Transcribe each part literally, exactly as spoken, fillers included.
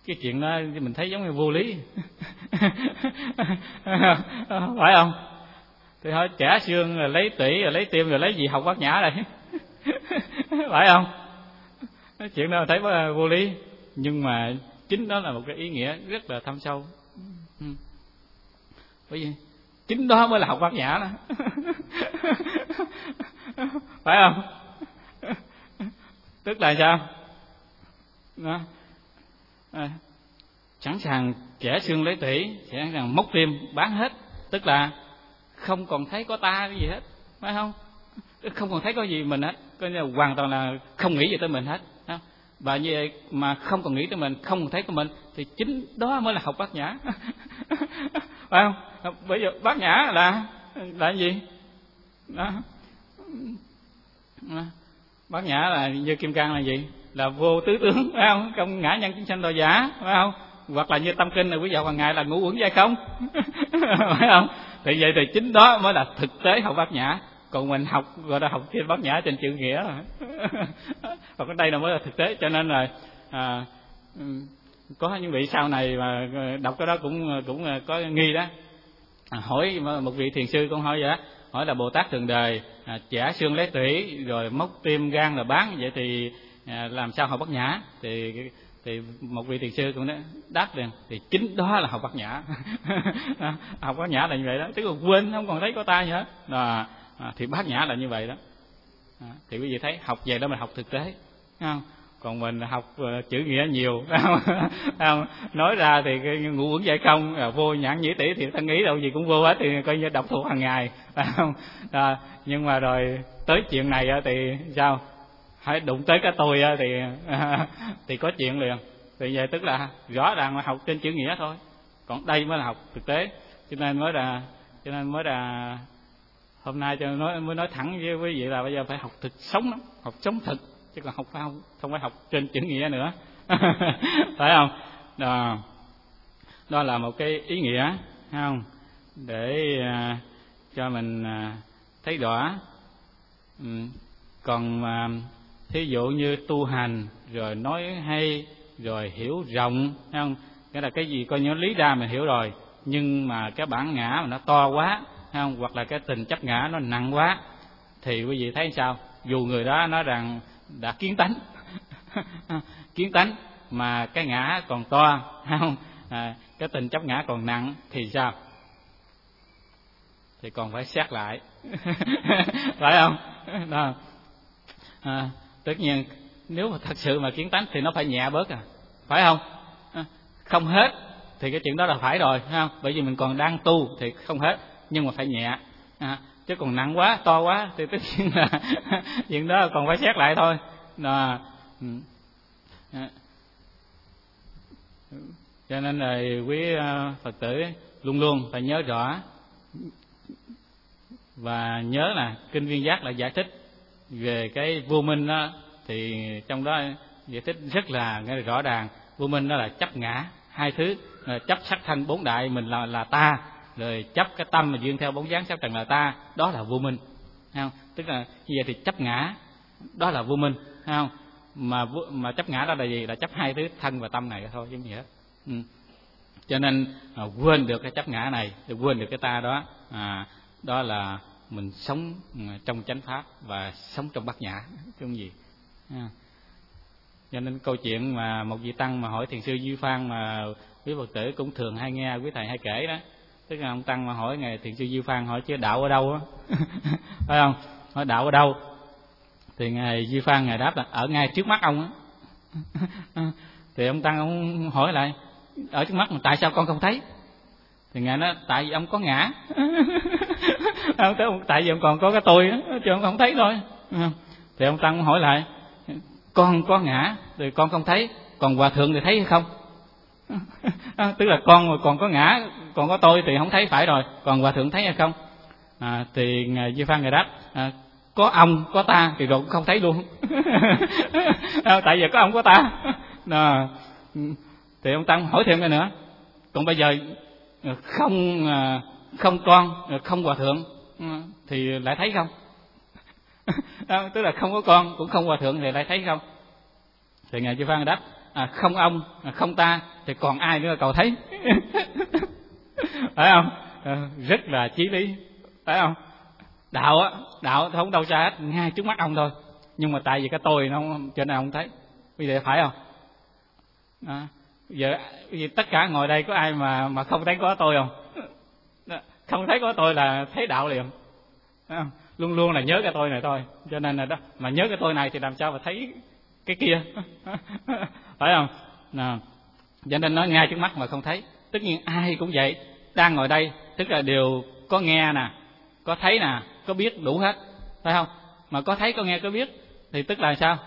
cái chuyện đó mình thấy giống như vô lý. Phải không? Thì hỏi chẻ xương rồi lấy tủy rồi lấy tim rồi lấy gì học Bát Nhã đây? Phải không? Cái chuyện đó thấy vô lý, nhưng mà chính đó là một cái ý nghĩa rất là thâm sâu. Bởi vì chính đó mới là học Bát Nhã đó. Phải không? Tức là sao? Đó. À, sẵn sàng chẻ xương lấy tủy, sẵn sàng móc tim bán hết, tức là không còn thấy có ta cái gì hết, phải không? Không còn thấy có gì mình hết, coi như là hoàn toàn là không nghĩ về tới mình hết. Không? Và như vậy mà không còn nghĩ tới mình, không còn thấy của mình, thì chính đó mới là học Bát Nhã. Phải không? Bây giờ Bát Nhã là là cái gì? Đó. Bát Nhã là như Kim Cang là gì? Là vô tứ tướng, phải không? Không ngã nhân chúng sanh đòi giả, phải không? Hoặc là như Tâm Kinh là quý vị học hàng ngày là ngũ uẩn giai không. Phải không? Thì vậy thì chính đó mới là thực tế học Bát Nhã. Còn mình học gọi là học trên Bát Nhã trên chữ nghĩa. Còn cái đây là mới là thực tế. Cho nên là à, có những vị sau này mà đọc cái đó cũng cũng có nghi đó. À, hỏi một vị thiền sư cũng hỏi vậy đó, hỏi là Bồ Tát Thượng Đời à, chẻ xương lấy tủy rồi móc tim gan rồi bán, vậy thì à, làm sao học Bát Nhã? Thì thì một vị thiền sư cũng đáp liền, thì chính đó là học Bát Nhã. Học Bát Nhã là như vậy đó, tức là quên không còn thấy có ta gì hết. À, à, thì Bát Nhã là như vậy đó. À, thì quý vị thấy học về đó mình học thực tế, không? Còn mình học uh, chữ nghĩa nhiều, không? Không? Nói ra thì ngũ uẩn giải không, à, vô nhãn nhĩ tỷ thì ta nghĩ đâu gì cũng vô hết, thì coi như đọc thuộc hàng ngày, phải không? À, nhưng mà rồi tới chuyện này thì sao? Hãy đụng tới cái tôi thì à, thì có chuyện liền. Thì vậy tức là rõ ràng là học trên chữ nghĩa thôi, còn đây mới là học thực tế. Cho nên mới là cho nên mới là hôm nay cho nói mới nói thẳng với quý vị là bây giờ phải học thực sống lắm, học sống thực, chứ còn học phải không không phải học trên chữ nghĩa nữa. Phải không? Đó, đó là một cái ý nghĩa, không? Để uh, cho mình uh, thấy rõ. Um, còn uh, thí dụ như tu hành rồi nói hay rồi hiểu rộng, không? Cái là cái gì coi như lý ra mình hiểu rồi, nhưng mà cái bản ngã mà nó to quá, không? Hoặc là cái tình chấp ngã nó nặng quá, thì quý vị thấy sao? Dù người đó nói rằng đã kiến tánh, kiến tánh mà cái ngã còn to, không? À, cái tình chấp ngã còn nặng thì sao? Thì còn phải xét lại. Phải không? Đó. À, tất nhiên nếu mà thật sự mà kiến tánh thì nó phải nhẹ bớt à, phải không? À, không hết thì cái chuyện đó là phải rồi, phải không? Bởi vì mình còn đang tu thì không hết, nhưng mà phải nhẹ. À, chứ còn nặng quá, to quá thì tất nhiên là chuyện đó còn phải xét lại thôi. Đó. À. Cho nên là quý Phật tử luôn luôn phải nhớ rõ, và nhớ là Kinh Viên Giác là giải thích về cái vô minh đó, thì trong đó giải thích rất là rõ ràng. Vô minh đó là chấp ngã hai thứ, chấp sắc thanh bốn đại mình là là ta, rồi chấp cái tâm mà duyên theo bóng dáng sáu trần là ta, đó là vô minh, không? Tức là như vậy thì chấp ngã đó là vô minh, không? Mà mà chấp ngã đó là gì? Là chấp hai thứ thân và tâm này thôi chứ gì hết. Ừ. Cho nên à, quên được cái chấp ngã này, quên được cái ta đó, à, đó là mình sống trong chánh pháp và sống trong Bát Nhã, chứ không gì. À. Cho nên câu chuyện mà một vị tăng mà hỏi thiền sư Duy Phan mà quý Phật tử cũng thường hay nghe quý thầy hay kể đó, tức là ông tăng mà hỏi ngài thiền sư Duy Phan hỏi chứ đạo ở đâu á, phải không? Hỏi đạo ở đâu? Thì ngài Duy Phan ngài đáp là ở ngay trước mắt ông á. Thì ông tăng ông hỏi lại ở trước mắt mà tại sao con không thấy? Thì ngài nói tại vì ông có ngã. Tại vì ông còn có cái tôi đó, chứ ông không thấy thôi. Thì ông tăng hỏi lại con có ngã thì con không thấy, còn hòa thượng thì thấy hay không? Tức là con mà còn có ngã, còn có tôi thì không thấy phải rồi, còn hòa thượng thấy hay không? À, thì ngài Duy Phan ngài đáp à, có ông có ta thì rồi cũng không thấy luôn. À, tại vì có ông có ta. À, thì ông tăng hỏi thêm cái nữa, còn bây giờ không không con không hòa thượng thì lại thấy không? À, tức là không có con cũng không hòa thượng thì lại thấy không? Thì ngài Duy Phan đáp à, không ông, à, không ta thì còn ai nữa cậu thấy? Phải không? À, rất là chí lý, phải không? Đạo á, đạo không đâu xa hết, ngay trước mắt ông thôi. Nhưng mà tại vì cái tôi nó không, cho nên ông thấy. Bây giờ phải không? À, giờ vì tất cả ngồi đây có ai mà mà không thấy có tôi không? Không thấy có tôi là thấy đạo liền. Phải không? Luôn luôn là nhớ cái tôi này thôi. Cho nên là đó, mà nhớ cái tôi này thì làm sao mà thấy cái kia? Phải không? Nào, cho nên nó ngay trước mắt mà không thấy. Tất nhiên ai cũng vậy, đang ngồi đây tức là đều có nghe nè, có thấy nè, có biết đủ hết, phải không? Mà có thấy, có nghe, có biết thì tức là sao?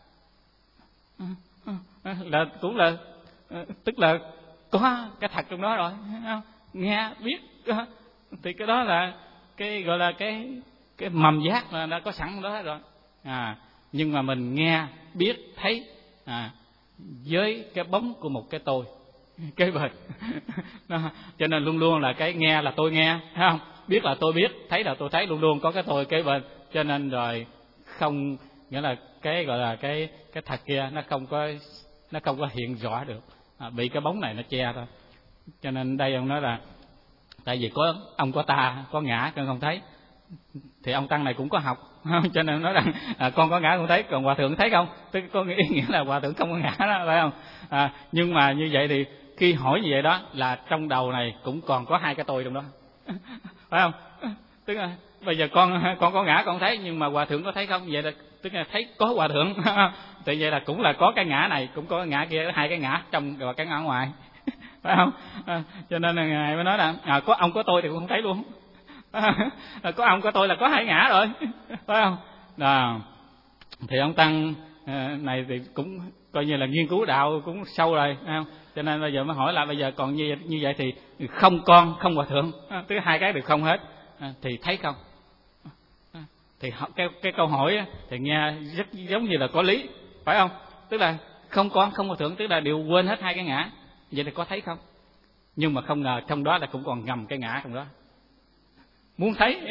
Là cũng là tức là có cái thật trong đó rồi, phải không? Nghe biết thì cái đó là cái gọi là cái cái mầm giác là đã có sẵn trong đó hết rồi. À, nhưng mà mình nghe, biết, thấy à, với cái bóng của một cái tôi kế bên. Cho nên luôn luôn là cái nghe là tôi nghe, thấy không? Biết là tôi biết, thấy là tôi thấy, luôn luôn có cái tôi kế bên. Cho nên rồi không, nghĩa là cái gọi là cái cái thật kia nó không có nó không có hiện rõ được, à, bị cái bóng này nó che thôi. Cho nên đây ông nói là tại vì có ông có ta, có ngã con không thấy, thì ông tăng này cũng có học. Cho nên nói rằng à, con có ngã không thấy, còn hòa thượng thấy không? Tức có ý nghĩa là hòa thượng không có ngã đó, phải không? À, nhưng mà như vậy thì khi hỏi như vậy đó là trong đầu này cũng còn có hai cái tôi trong đó. Phải không? Tức là bây giờ con con có ngã con thấy, nhưng mà hòa thượng có thấy không? Vậy là tức là thấy có hòa thượng. Thì vậy là cũng là có cái ngã này, cũng có cái ngã kia, hai cái ngã trong và cái ngã ngoài. Phải không? À, cho nên là ngài mới nói là à, có ông có tôi thì cũng không thấy luôn. À, có ông có tôi là có hai ngã rồi, phải không? À, thì ông tăng à, này thì cũng coi như là nghiên cứu đạo cũng sâu rồi, phải không? Cho nên bây giờ mới hỏi là bây giờ còn như như vậy thì không con không hòa thượng, à, tức hai cái đều không hết, à, thì thấy không? À, thì cái cái câu hỏi thì nghe rất giống như là có lý, phải không? Tức là không con không hòa thượng, tức là đều quên hết hai cái ngã, vậy thì có thấy không? Nhưng mà không ngờ trong đó là cũng còn ngầm cái ngã trong đó, muốn thấy.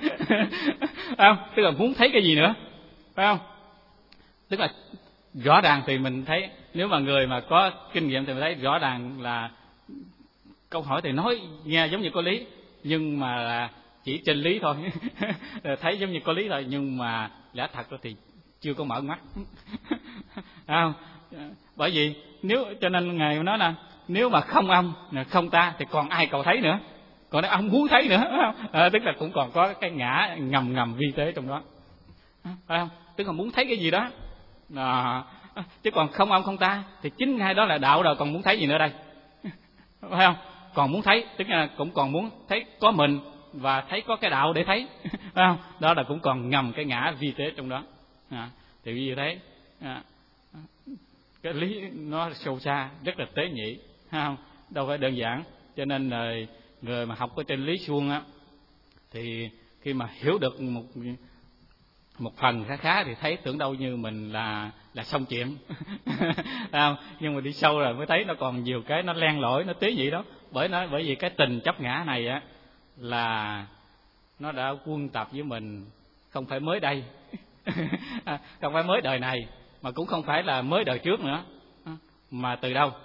Không? Tức là muốn thấy cái gì nữa, phải không? Tức là rõ ràng thì mình thấy, nếu mà người mà có kinh nghiệm thì mình thấy rõ ràng là câu hỏi thì nói nghe giống như có lý, nhưng mà là chỉ trên lý thôi. Thấy giống như có lý thôi, nhưng mà lẽ thật thì chưa có mở mắt. Không? Bởi vì nếu cho nên ngài nói là nếu mà không ông không ta thì còn ai cầu thấy nữa, còn nếu ông muốn thấy nữa, à, tức là cũng còn có cái ngã ngầm ngầm vi tế trong đó, phải không? Tức là muốn thấy cái gì đó, à, chứ còn không ông không ta thì chính ngay đó là đạo rồi, còn muốn thấy gì nữa đây? Phải không? Còn muốn thấy tức là cũng còn muốn thấy có mình và thấy có cái đạo để thấy, phải không? Đó là cũng còn ngầm cái ngã vi tế trong đó, à, thì như thế, à, cái lý nó sâu xa, rất là tế nhị, phải không? Đâu phải đơn giản. Cho nên là người mà học ở trên lý suông á, thì khi mà hiểu được một một phần khá khá thì thấy tưởng đâu như mình là là xong chuyện. Không? Nhưng mà đi sâu rồi mới thấy nó còn nhiều cái nó len lỏi, nó tế nhị đó. Bởi nó bởi vì cái tình chấp ngã này á là nó đã quân tập với mình không phải mới đây, không phải mới đời này, mà cũng không phải là mới đời trước nữa, mà từ đâu?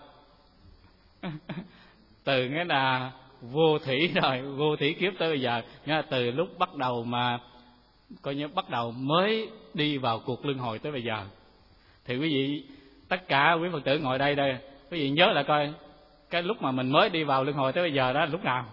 Từ nghĩa là vô thủy rồi, vô thủy kiếp tới bây giờ, nghĩa là từ lúc bắt đầu mà coi như bắt đầu mới đi vào cuộc luân hồi tới bây giờ. Thì quý vị tất cả quý Phật tử ngồi đây đây, quý vị nhớ lại coi cái lúc mà mình mới đi vào luân hồi tới bây giờ đó là lúc nào?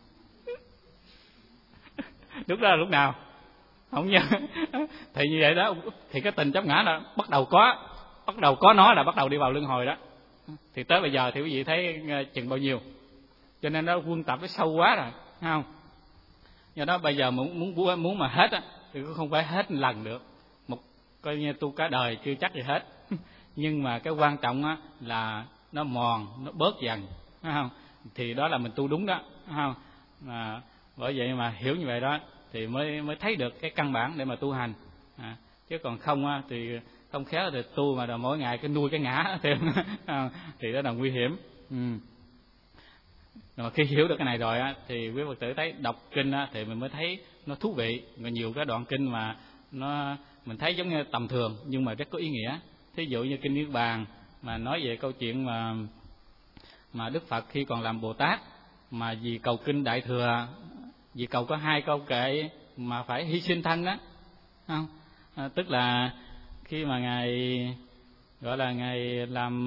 Lúc đó là lúc nào? Không nhớ. Thì như vậy đó, thì cái tình chấp ngã là bắt đầu có, bắt đầu có nó là bắt đầu đi vào luân hồi đó. Thì tới bây giờ thì quý vị thấy chừng bao nhiêu? Cho nên nó quân tập nó sâu quá rồi, thấy không? Do đó bây giờ muốn muốn muốn mà hết á thì cũng không phải hết lần được. Một coi như tu cả đời chưa chắc gì hết. Nhưng mà cái quan trọng á là nó mòn, nó bớt dần, thấy không? Thì đó là mình tu đúng đó, thấy không? À, bởi vậy mà hiểu như vậy đó thì mới mới thấy được cái căn bản để mà tu hành. À, chứ còn không á thì không khéo thì tu mà mỗi ngày cứ nuôi cái ngã thêm thì đó là nguy hiểm. Ừ. Rồi khi hiểu được cái này rồi á thì quý Phật tử thấy đọc kinh á thì mình mới thấy nó thú vị. Rồi nhiều cái đoạn kinh mà nó mình thấy giống như tầm thường nhưng mà rất có ý nghĩa. Thí dụ như kinh Niết Bàn mà nói về câu chuyện mà mà Đức Phật khi còn làm Bồ Tát mà vì cầu kinh Đại Thừa, vì cầu có hai câu kệ mà phải hy sinh thân đó, không? À, tức là khi mà ngài gọi là ngài làm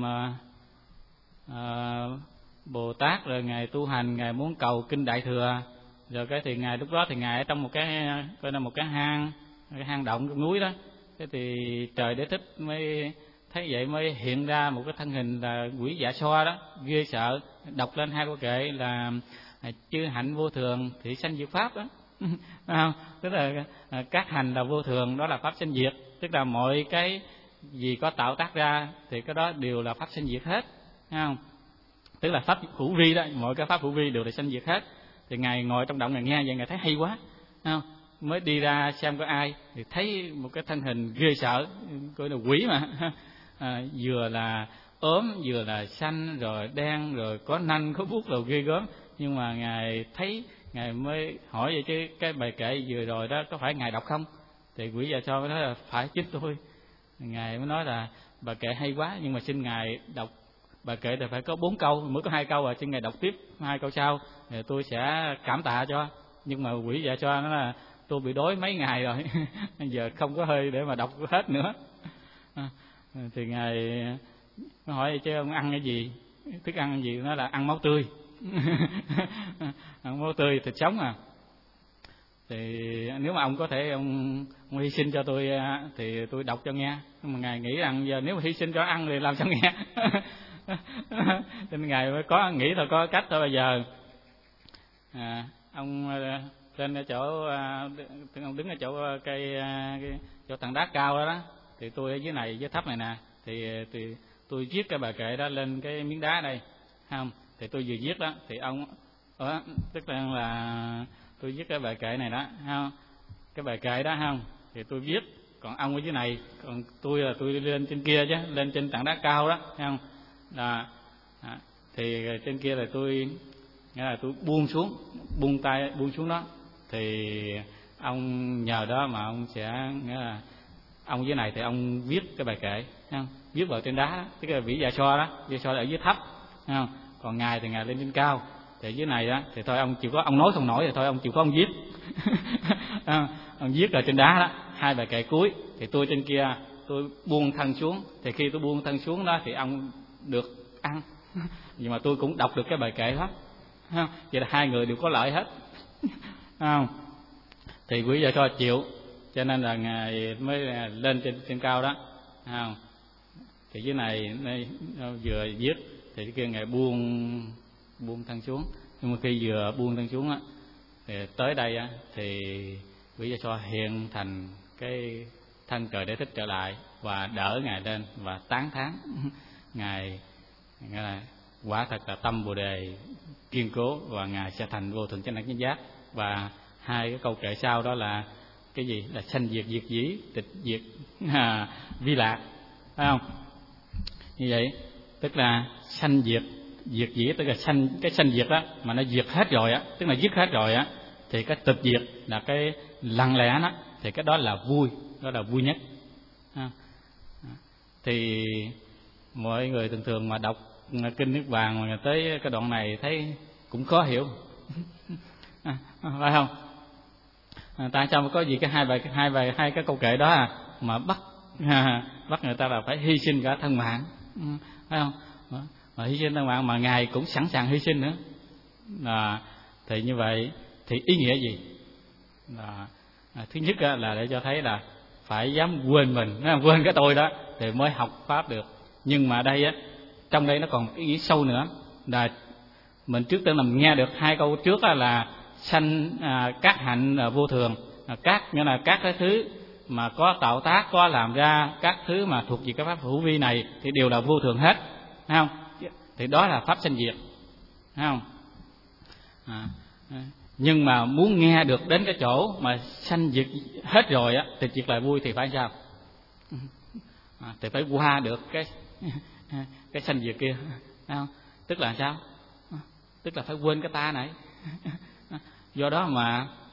uh, Bồ Tát rồi ngài tu hành, ngài muốn cầu kinh Đại Thừa, rồi cái thì ngài lúc đó thì ngài ở trong một cái coi là một cái hang, cái hang động cái núi đó, cái thì Trời Đế Thích mới thấy vậy mới hiện ra một cái thân hình là quỷ dạ xoa đó, ghê sợ, đọc lên hai câu kệ là chư hạnh vô thường thị sanh diệt pháp đó. Không? Tức là các hành là vô thường, đó là pháp sanh diệt, tức là mọi cái gì có tạo tác ra thì cái đó đều là pháp sanh diệt hết, không? Tức là pháp hữu vi đó, mọi cái pháp hữu vi đều là sanh diệt hết. Thì ngài ngồi trong động ngài nghe vậy ngài thấy hay quá, không? Mới đi ra xem có ai thì thấy một cái thân hình ghê sợ, coi là quỷ mà, à, vừa là ốm vừa là xanh rồi đen rồi có nanh có vuốt rồi ghê gớm. Nhưng mà ngài thấy, ngài mới hỏi vậy chứ cái bài kệ vừa rồi đó có phải ngài đọc không? Thì quỷ già so mới nói là phải chính tôi. Ngài mới nói là bài kệ hay quá, nhưng mà xin ngài đọc bài kệ thì phải có bốn câu, mới có hai câu rồi, xin ngài đọc tiếp hai câu sau thì tôi sẽ cảm tạ cho. Nhưng mà quỷ già so nó là tôi bị đói mấy ngày rồi giờ không có hơi để mà đọc hết nữa. À, thì ngài hỏi chứ ông ăn cái gì, thức ăn gì? Nó là ăn máu tươi. Ăn máu tươi thịt sống à. Thì nếu mà ông có thể ông, ông hy sinh cho tôi thì tôi đọc cho nghe. Nhưng mà ngài nghĩ rằng giờ nếu mà hy sinh cho ăn thì làm sao nghe. Nên ngài mới có nghĩ thôi, có cách thôi. Bây giờ à, ông lên ở chỗ, ông đứng ở chỗ cây, cây chỗ tảng đá cao đó, đó thì tôi ở dưới này, dưới thấp này nè, thì, thì tôi viết cái bài kệ đó lên cái miếng đá đây, không? Thì tôi vừa viết đó thì ông đó, tức là, là tôi viết cái bài kệ này đó, không? Cái bài kệ đó không? Thì tôi viết, còn ông ở dưới này, còn tôi là tôi lên trên kia chứ, lên trên tảng đá cao đó, không? Là à, thì trên kia là tôi nghĩa là tôi buông xuống, buông tay buông xuống đó, thì ông nhờ đó mà ông sẽ nghĩa là ông dưới này thì ông viết cái bài kệ, không? Viết vào trên đá đó, tức là vĩ dạ so đó, dạ so ở dưới thấp, không? Còn ngài thì ngài lên trên cao, thì dưới này đó thì thôi ông chịu có, ông nói không nổi thì thôi ông chịu có ông viết. Ông viết ở trên đá đó hai bài kệ cuối, thì tôi trên kia tôi buông thân xuống, thì khi tôi buông thân xuống đó thì ông được ăn, nhưng mà tôi cũng đọc được cái bài kệ đó, không? Vậy là hai người đều có lợi hết. Không? Thì quý vị cho chịu, cho nên là ngài mới lên trên trên cao đó, không? Thì dưới này vừa viết thì kia ngài buông buông thân xuống, nhưng mà khi vừa buông thân xuống á thì tới đây á thì quý vị cho hiện thành cái thân Trời Đế Thích trở lại và đỡ ngài lên và tán thán ngài, ngài quả thật là tâm Bồ Đề kiên cố và ngài sẽ thành vô thượng chánh đẳng chánh giác. Và hai cái câu kệ sau đó là cái gì? Là sanh diệt diệt dĩ, tịch diệt à, vi lạc, phải không? Như vậy tức là sanh diệt diệt dĩ, tức là sanh, cái sanh diệt đó mà nó diệt hết rồi á, tức là giết hết rồi á, thì cái tịch diệt là cái lặng lẽ đó, thì cái đó là vui, đó là vui nhất. À, thì mọi người thường thường mà đọc kinh Niết Bàn mà tới cái đoạn này thấy cũng khó hiểu. À, phải không? À, tại sao mà có gì cái hai bài hai bài hai cái câu kệ đó à, mà bắt à, bắt người ta là phải hy sinh cả thân mạng, phải không? Mà hy sinh thân mạng mà ngài cũng sẵn sàng hy sinh nữa. À, thì như vậy thì ý nghĩa gì? À, à, thứ nhất là để cho thấy là phải dám quên mình, quên cái tôi đó thì mới học pháp được. Nhưng mà đây á, trong đây nó còn ý nghĩa sâu nữa là mình trước tiên là mình nghe được hai câu trước là sanh à, các hạnh à, vô thường, à, các nghĩa là các cái thứ mà có tạo tác, có làm ra, các thứ mà thuộc về cái pháp hữu vi này thì đều là vô thường hết, thấy không? Thì đó là pháp sanh diệt, thấy không? À, nhưng mà muốn nghe được đến cái chỗ mà sanh diệt hết rồi á, thì diệt lại vui thì phải sao? À, thì phải qua được cái cái sanh diệt kia, thấy không? Tức là sao? Tức là phải quên cái ta này. Do đó mà